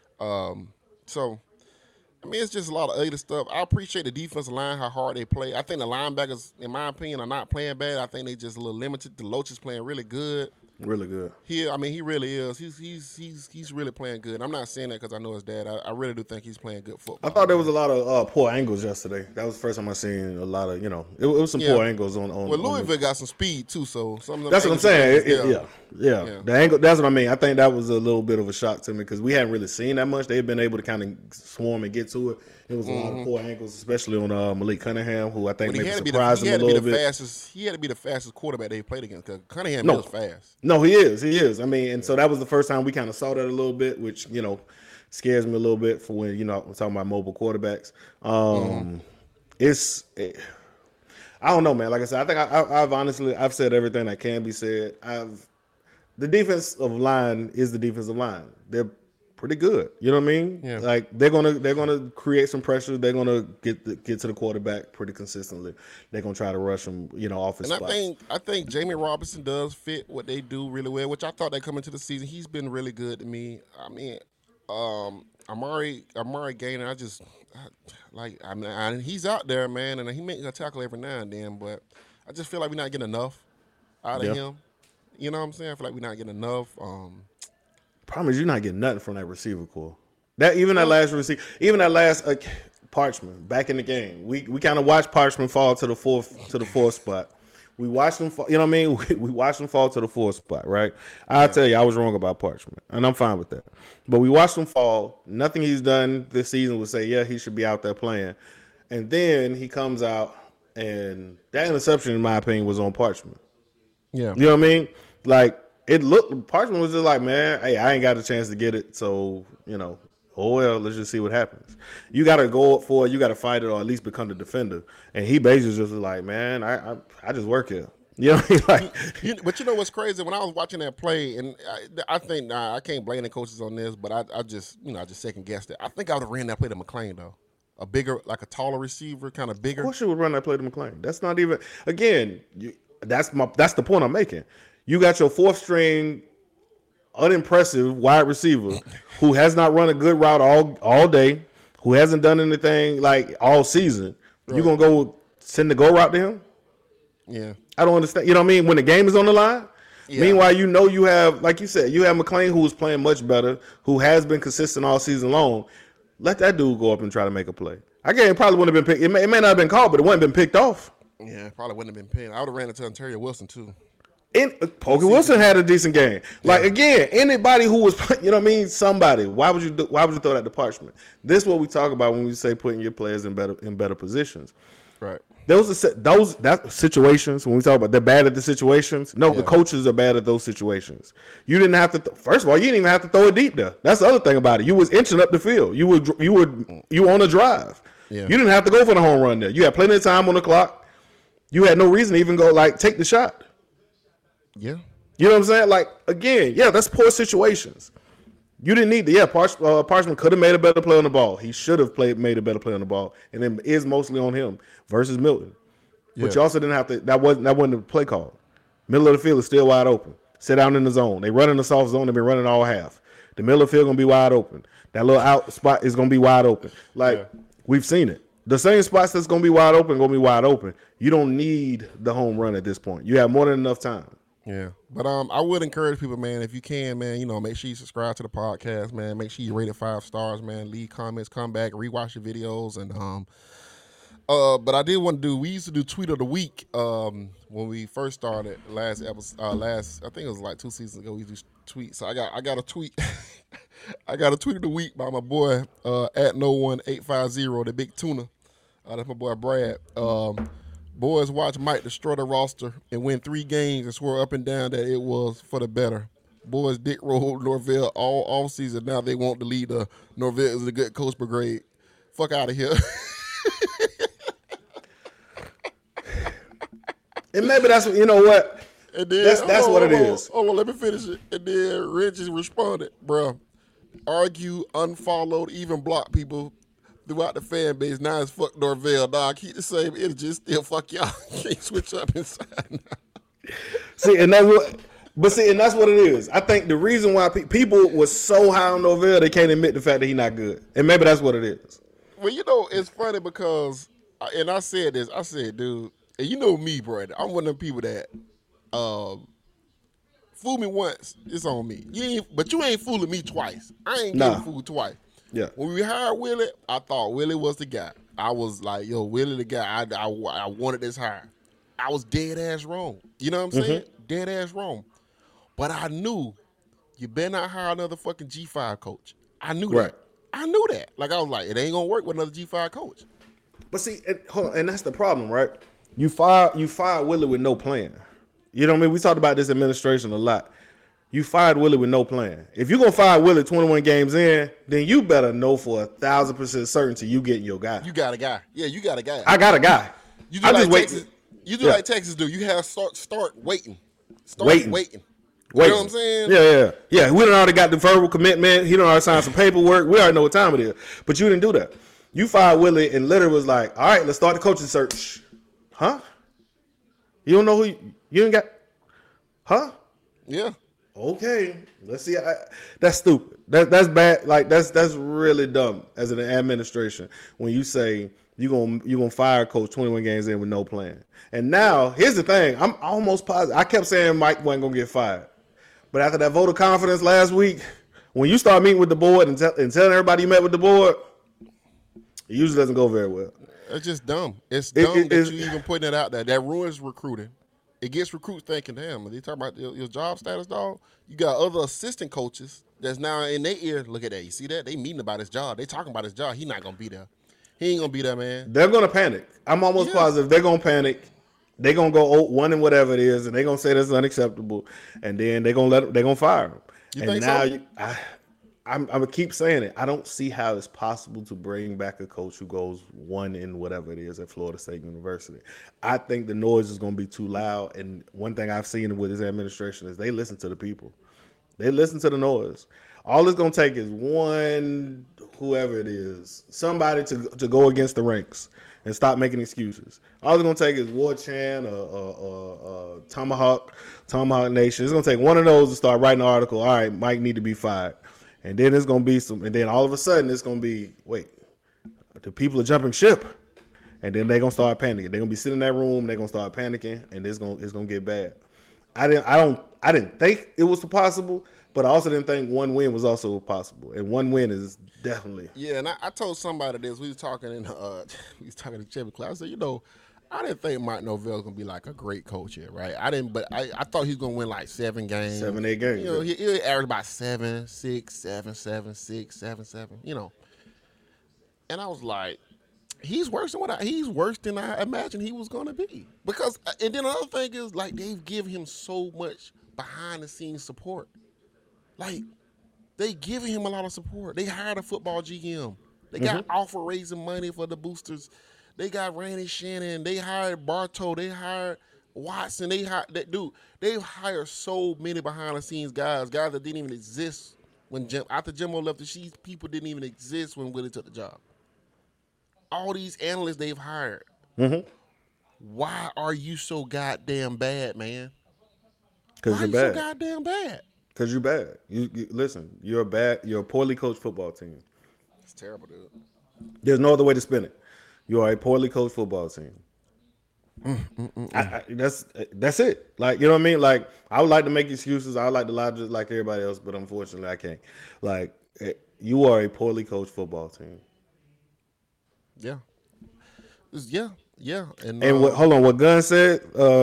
So, I mean, it's just a lot of ugly stuff. I appreciate the defensive line, how hard they play. I think the linebackers, in my opinion, are not playing bad. I think they just a little limited. DeLoach is playing really good. Really good. He really is. He's really playing good. I'm not saying that because I know his dad. I really do think he's playing good football. I thought there was a lot of poor angles yesterday. That was the first time I seen a lot of, it was some poor angles on. Well, Louisville got some speed too, so some of them That's what I'm saying. angles, Yeah, the ankle. That's what I mean. I think that was a little bit of a shock to me because we hadn't really seen that much. They've been able to kind of swarm and get to it. It was a lot of poor ankles, especially on Malik Cunningham, who I think maybe surprised him a little bit. He had to be the fastest quarterback they played against because Cunningham is fast. No, he is. I mean, and so that was the first time we kind of saw that a little bit, which scares me a little bit for when we're talking about mobile quarterbacks. I don't know, man. Like I said, I think I've said everything that can be said. The defensive line is the defensive line. They're pretty good. You know what I mean? Yeah. Like they're gonna create some pressure. They're gonna get to the quarterback pretty consistently. They're gonna try to rush him, off his spot. I think Jamie Robinson does fit what they do really well, which I thought they come into the season. He's been really good to me. I mean, Amari Gainer, he's out there, man, and he makes a tackle every now and then, but I just feel like we're not getting enough out of him. You know what I'm saying? I feel like we're not getting enough. Problem is you're not getting nothing from that receiver core. That last Parchman back in the game. We kind of watched Parchman fall to the fourth spot. We watched him fall, you know what I mean? We watched him fall to the fourth spot, right? I'll tell you, I was wrong about Parchman, and I'm fine with that. But we watched him fall. Nothing he's done this season would say, yeah, he should be out there playing. And then he comes out, and that interception, in my opinion, was on Parchman. Yeah. You know what I mean? Like, Parchman was just like, man, hey, I ain't got a chance to get it, so, oh, well, let's just see what happens. You got to go up for it. You got to fight it or at least become the defender. And he basically just was like, man, I just work here. You know what I mean? But you know what's crazy? When I was watching that play, and I think, I can't blame the coaches on this, but I just second-guessed it. I think I would have ran that play to McClain, though. A bigger, like a taller receiver, kind of bigger. Of course you would run that play to McClain. That's not even, again, that's the point I'm making. You got your fourth-string, unimpressive wide receiver who has not run a good route all day, who hasn't done anything like all season. Right. You gonna send the go route to him? Yeah, I don't understand. You know what I mean? When the game is on the line. Yeah. Meanwhile, you have, like you said, you have McClain who is playing much better, who has been consistent all season long. Let that dude go up and try to make a play. It probably wouldn't have been picked. It may not have been called, but it wouldn't have been picked off. Yeah, it probably wouldn't have been picked. I would have ran into Ontario Wilson too. Pokey Wilson had a decent game. Like again, anybody who was, you know what I mean, somebody. Why would you throw that to Parchman? This is what we talk about when we say putting your players in better positions. Right. Those situations when we talk about they're bad at the situations. No, the coaches are bad at those situations. You didn't have to. First of all, you didn't even have to throw it deep there. That's the other thing about it. You was inching up the field. You were on a drive. Yeah. You didn't have to go for the home run there. You had plenty of time on the clock. You had no reason to even go take the shot. Yeah. You know what I'm saying? Like, again, that's poor situations. You didn't need to. Yeah, Parchman could have made a better play on the ball. He should have made a better play on the ball. And it is mostly on him versus Milton. Yeah. But you also didn't have to. That wasn't the play call. Middle of the field is still wide open. Sit down in the zone. They run in the soft zone. They've been running all half. The middle of the field going to be wide open. That little out spot is going to be wide open. We've seen it. The same spots that's going to be wide open. You don't need the home run at this point. You have more than enough time. Yeah, but I would encourage people, man, if you can, man, make sure you subscribe to the podcast, man. Make sure you rate it 5 stars, man. Leave comments, come back, rewatch the videos, and but I did want to do. We used to do tweet of the week when we first started last episode. I think it was like 2 seasons ago. We used to tweet. So I got a tweet. I got a tweet of the week by my boy at No1850, the Big Tuna. That's my boy Brad. Boys watch Mike destroy the roster and win 3 games and swear up and down that it was for the better. Boys dick rolled Norvell all season. Now they want to lead the Norvell is a good coach brigade. Fuck out of here. And maybe that's what. And then, that's what it is. Hold on, let me finish it. And then Reggie responded, bro, argue, unfollowed, even block people throughout the fan base. Now it's fuck Norvell, dog. Keep the same energy, still fuck y'all. Can't switch up inside now. And that's what it is. I think the reason why people was so high on Norvell, they can't admit the fact that he's not good. And maybe that's what it is. Well, it's funny because, and I said this, dude, and you know me, bro, I'm one of them people that fool me once, it's on me. But you ain't fooling me twice. I ain't getting fooled twice. Yeah. When we hired Willie, I thought Willie was the guy. I was like, yo, Willie the guy. I wanted this hire. I was dead ass wrong. You know what I'm saying? Dead ass wrong. But I knew you better not hire another fucking G5 coach. I knew Right. that. I knew that. Like, I was like, it ain't gonna work with another G5 coach. But see, hold on, and that's the problem, right? You fire Willie with no plan. You know what I mean? We talked about this administration a lot. You fired Willie with no plan. If you're gonna fire Willie 21 games in, then you better know for 1,000% certainty you getting your guy. You got a guy. Yeah, you got a guy. I got a guy. You do I like just wait. Texas. You do Yeah. like Texas do. You have start waiting. Start Waiting. waiting. Wait. You know what I'm saying? Yeah. We done already got the verbal commitment. He done already signed some paperwork. We already know what time it is. But you didn't do that. You fired Willie and literally was like, all right, let's start the coaching search. Huh? You don't know who you ain't got? Huh? Yeah. Okay. Let's see. That's stupid. That's bad. Like that's really dumb as an administration when you say you're gonna fire a coach 21 games in with no plan. And now here's the thing. I'm almost positive. I kept saying Mike wasn't gonna get fired. But after that vote of confidence last week, when you start meeting with the board and telling everybody you met with the board, it usually doesn't go very well. It's just dumb. It's dumb that you even putting it out there. That ruins recruiting. It gets recruits thinking, damn, when they talk about your job status, dog, you got other assistant coaches that's now in their ear. Look at that. You see that? They meeting about his job. They talking about his job. He not going to be there. He ain't going to be there, man. They're going to panic. I'm almost positive they're going to panic. They're going to go 1 and whatever it is, and they're going to say that's unacceptable, and then they're going to fire him. You and think now so? I'm going to keep saying it. I don't see how it's possible to bring back a coach who goes 1 in whatever it is at Florida State University. I think the noise is going to be too loud. And one thing I've seen with this administration is they listen to the people. They listen to the noise. All it's going to take is one, whoever it is, somebody to go against the ranks and stop making excuses. All it's going to take is War Chan or Tomahawk Nation. It's going to take one of those to start writing an article. All right, Mike need to be fired. And then it's going to be and then all of a sudden it's going to be, wait, the people are jumping ship. And then they're going to start panicking. They're going to be sitting in that room, they're going to start panicking, and it's going to get bad. I didn't think it was possible, but I also didn't think 1 win was also possible. And 1 win is definitely. Yeah, and I told somebody this. We was talking to Chevy Class. I said, I didn't think Mike Norvell was gonna be like a great coach here, right? I thought he was gonna win like 7 games. 7, 8 games. He averaged about 7, 6, 7, 7, 6, 7, 7, And I was like, he's worse than I imagined he was gonna be. Because and then another thing is like they've given him so much behind the scenes support. Like they giving him a lot of support. They hired a football GM. They got offer raising money for the boosters. They got Randy Shannon. They hired Bartow. They hired Watson. They've hired so many behind the scenes guys that didn't even exist after Jimbo left the Chiefs. People didn't even exist when Willie took the job. All these analysts they've hired. Why are you so goddamn bad, man? Because you're Why are you bad. so goddamn bad? Because you're bad. You listen. You're a poorly coached football team. It's terrible, dude. There's no other way to spin it. You are a poorly coached football team. That's it. Like, you know what I mean? Like, I would like to make excuses. I would like to lie just like everybody else, but unfortunately I can't. Like, you are a poorly coached football team. Yeah. Yeah. And Hold on, what Gunn said,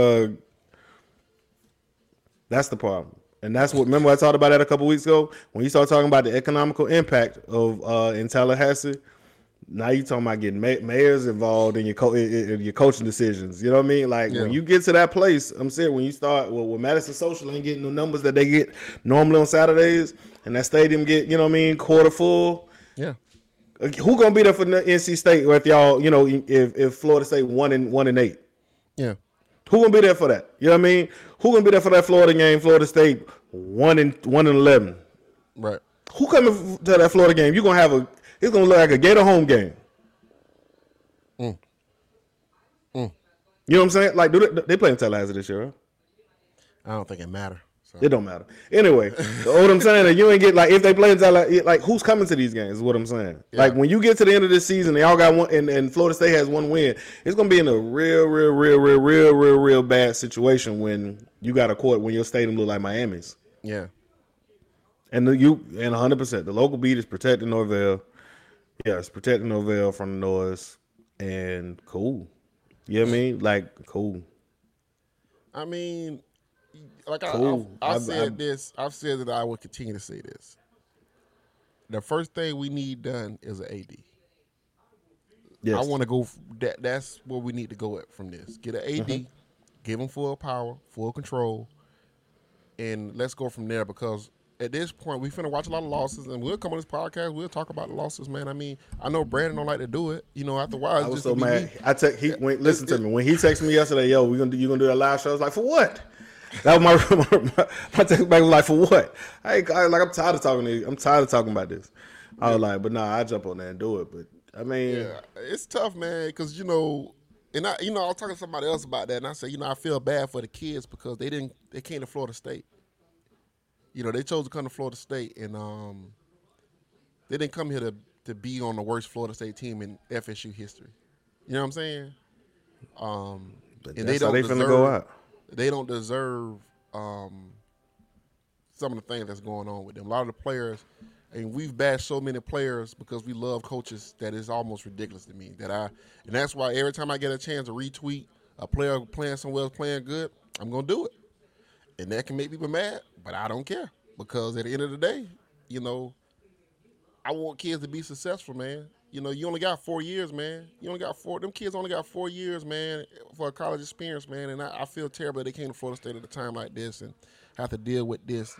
that's the problem. And that's what, remember I talked about that a couple weeks ago? When you start talking about the economical impact of in Tallahassee, now you talking about getting mayors involved in your coaching decisions. You know what I mean? Like, when you get to that place, I'm saying when you start, with Madison Social ain't getting the numbers that they get normally on Saturdays, and that stadium get, you know what I mean, quarter full. Yeah. Who gonna be there for NC State or if y'all, if Florida State 1 and 8? Yeah. Who gonna be there for that? You know what I mean? Who gonna be there for that Florida game? Florida State 1 and 11. Right. Who coming to that Florida game? It's gonna look like a Gator home game. You know what I'm saying? Like, they play in Tallahassee this year? Huh? I don't think it matters. So. It don't matter. Anyway, what I'm saying is you ain't get, like, if they play in Tallahassee, like, who's coming to these games is what I'm saying. Yeah. Like, when you get to the end of this season, they all got one, and Florida State has 1 win, it's going to be in a real bad situation when you got a court, when your stadium look like Miami's. Yeah. And 100%, the local beat is protecting Norvell. Yeah, it's protecting Norvell from the noise. And cool. You know what I mean? Like, cool. I mean, like Cool. I said this. I've said that I will continue to say this. The first thing we need done is an AD. Yes. I want to go. That's where we need to go at from this. Get an AD, give him full power, full control, and let's go from there. Because at this point, we finna watch a lot of losses, and we'll come on this podcast. We'll talk about the losses, man. I mean, I know Brandon don't like to do it. You know, after a while, I was just so to be mad. me. Listen to me. When he texted me yesterday, yo, you gonna do that live show? I was like, for what? That was my text back was like, for what? I'm tired of talking to you. I'm tired of talking about this. I was like, but nah, I jump on there and do it. But I mean, Yeah, it's tough, man, because, and I was talking to somebody else about that, and I said, I feel bad for the kids because they came to Florida State. They chose to come to Florida State, and they didn't come here to be on the worst Florida State team in FSU history. You know what I'm saying? And that's how they finna go out. They don't deserve some of the things that's going on with them. A lot of the players. And we've bashed so many players because we love coaches that it's almost ridiculous to me. And that's why every time I get a chance to retweet a player playing somewhere else playing good, I'm gonna do it. And that can make people mad, but I don't care because at the end of the day, I want kids to be successful, man. You only got 4 years, man. Them kids only got 4 years, man, for a college experience, man. And I feel terrible that they came to Florida State at a time like this and have to deal with this,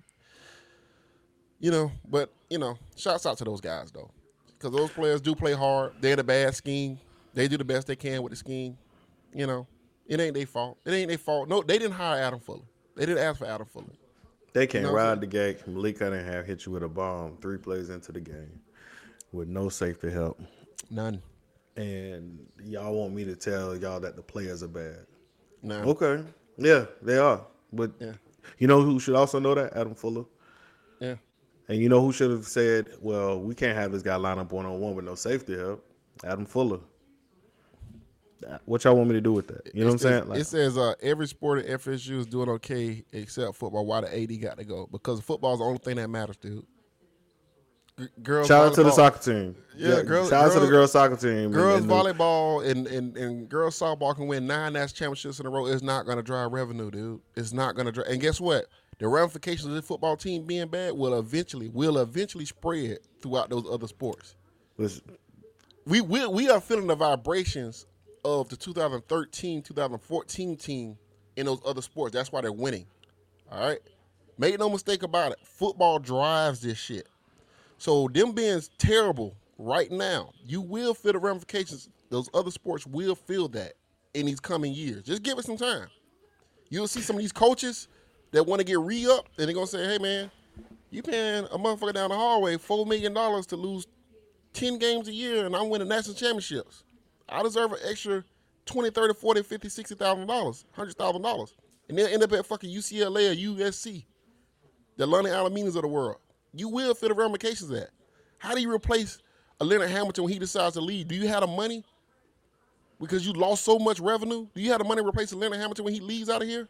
but shouts out to those guys though, because those players do play hard. They're in a bad scheme. They do the best they can with the scheme. It ain't their fault. It ain't their fault. No, they didn't hire Adam Fuller. They didn't ask for Adam Fuller. They can't ride the gate. Malik Cunningham hit you with a bomb 3 plays into the game with no safety help. None. And y'all want me to tell y'all that the players are bad. No. Okay. Yeah, they are. But you know who should also know that? Adam Fuller. Yeah. And you know who should have said, well, we can't have this guy line up one-on-one with no safety help? Adam Fuller. What y'all want me to do with that? You know what I'm saying? It says every sport at FSU is doing okay except football. Why the AD got to go? Because football is the only thing that matters, dude. Girls shout out to the volleyball. soccer team. Yeah, shout out to the girls soccer team. Girls and volleyball and girls softball can win 9 national championships in a row. It's not going to drive revenue, dude. It's not going to drive. And guess what? The ramifications of the football team being bad will eventually spread throughout those other sports. Listen, We are feeling the vibrations of the 2013, 2014 team in those other sports. That's why they're winning. All right? Make no mistake about it. Football drives this shit. So them being terrible right now, you will feel the ramifications. Those other sports will feel that in these coming years. Just give it some time. You'll see some of these coaches that want to get re-up, and they're going to say, hey, man, you paying a motherfucker down the hallway $4 million to lose 10 games a year, and I'm winning national championships. I deserve an extra $20, $30, $40, $50, $60,000, $100,000. And they'll end up at fucking UCLA or USC, the Leonard Alaminas of the world. You will feel the ramifications of that. How do you replace a Leonard Hamilton when he decides to leave? Do you have the money because you lost so much revenue? Do you have the money to replace a Leonard Hamilton when he leaves out of here?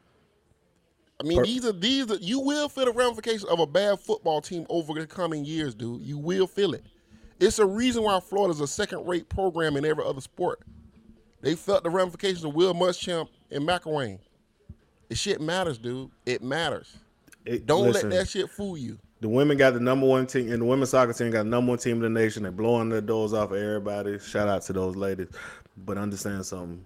I mean, these are you will feel the ramifications of a bad football team over the coming years, dude. You will feel it. It's a reason why Florida's a second-rate program in every other sport. They felt the ramifications of Will Muschamp and McElwain. This shit matters, dude. It matters. Don't let that shit fool you. The women got the number 1 team, and the women's soccer team got the number 1 team in the nation. They're blowing their doors off of everybody. Shout out to those ladies. But understand something.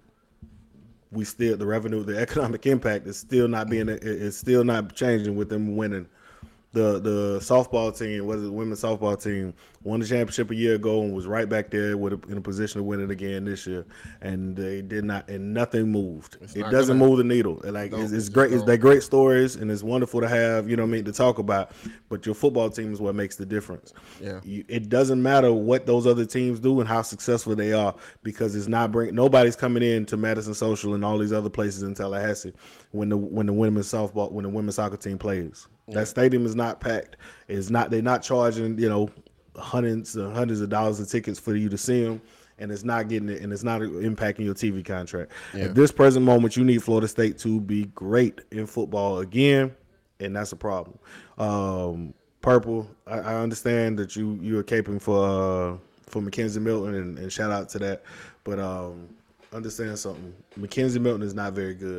The revenue, the economic impact is still not changing with them winning. The softball team, the women's softball team, won the championship a year ago and was right back there in a position to win it again this year. And they did not, and nothing moved. It doesn't move the needle. It's great. They're great stories, and it's wonderful to have, to talk about. But your football team is what makes the difference. Yeah. It doesn't matter what those other teams do and how successful they are, because it's not nobody's coming in to Madison Social and all these other places in Tallahassee when the women's soccer team plays. That stadium is not packed. They're not charging, hundreds of dollars of tickets for you to see them, and it's not getting it, and it's not impacting your TV contract. Yeah. At this present moment, you need Florida State to be great in football again, and that's a problem. Purple, I understand that you're caping for Mackenzie Milton, and shout out to that, but understand something. Mackenzie Milton is not very good.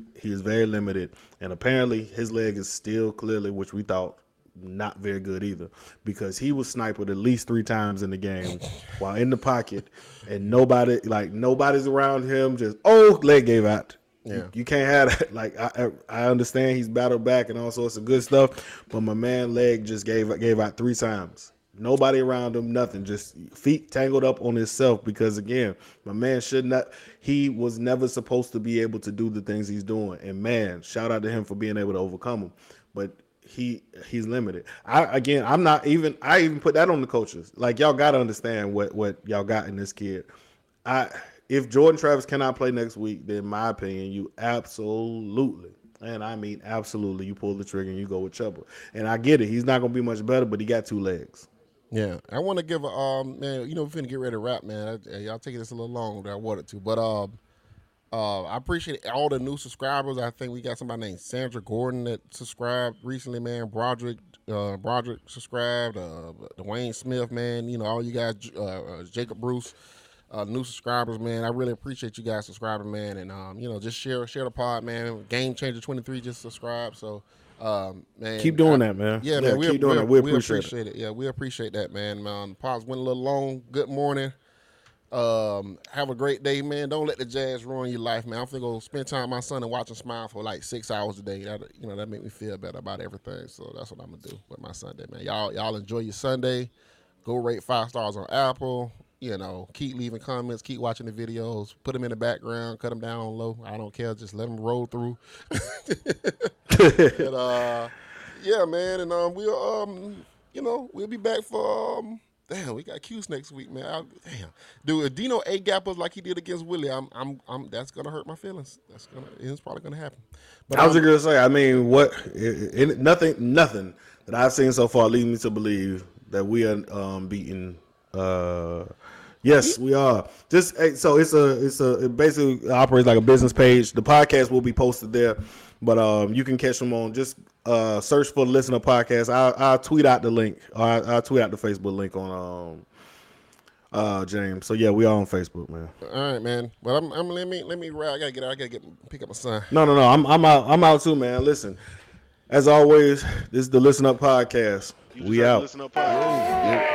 He is very limited, and apparently his leg is still clearly, which we thought, not very good either, because he was sniped at least 3 times in the game while in the pocket, and nobody's around him. Just leg gave out. Yeah. You can't have that. Like I understand he's battled back and all sorts of good stuff, but my man leg just gave out 3 times. Nobody around him, nothing. Just feet tangled up on himself because again, my man he was never supposed to be able to do the things he's doing. And man, shout out to him for being able to overcome them. But he's limited. I even put that on the coaches. Like, y'all got to understand what y'all got in this kid. If Jordan Travis cannot play next week, then in my opinion, you absolutely, and I mean absolutely, you pull the trigger and you go with Chuba. And I get it. He's not going to be much better, but he got 2 legs. Yeah, I want to give man, we're finna get ready to wrap, man. Y'all taking this a little longer than I wanted to, but I appreciate all the new subscribers. I think we got somebody named Sandra Gordon that subscribed recently, man. Broderick subscribed. Dwayne Smith, man. All you guys, Jacob Bruce, new subscribers, man. I really appreciate you guys subscribing, man. And just share the pod, man. Game Changer 23 just subscribed, so. Man, keep doing that, man. Yeah, man. We keep doing that. We appreciate it. Yeah, we appreciate that, man. Pods went a little long. Good morning. Have a great day, man. Don't let the Jazz ruin your life, man. I'm finna go spend time with my son and watch him smile for like 6 hours a day. That make me feel better about everything. So that's what I'm gonna do with my Sunday, man. Y'all enjoy your Sunday. Go rate 5 stars on Apple. Keep leaving comments, keep watching the videos, put them in the background, cut them down low. I don't care, just let them roll through. Yeah, man, and we'll be back for we got Q's next week, man. Dude, if Dino A-gap us like he did against Willie, I'm that's gonna hurt my feelings. It's probably gonna happen. But I was just gonna say, I mean, nothing that I've seen so far leads me to believe that we are beating. Yes, we are. So it basically operates like a business page. The podcast will be posted there, but you can catch them on just search for the Listener Podcast. I'll tweet out the link. I'll tweet out the Facebook link on James. So yeah, we are on Facebook, man. All right, man. But let me ride. I gotta get out. I gotta pick up my son. No. I'm out too, man. Listen, as always, this is the Listen Up Podcast. We out. Listen Up Podcast.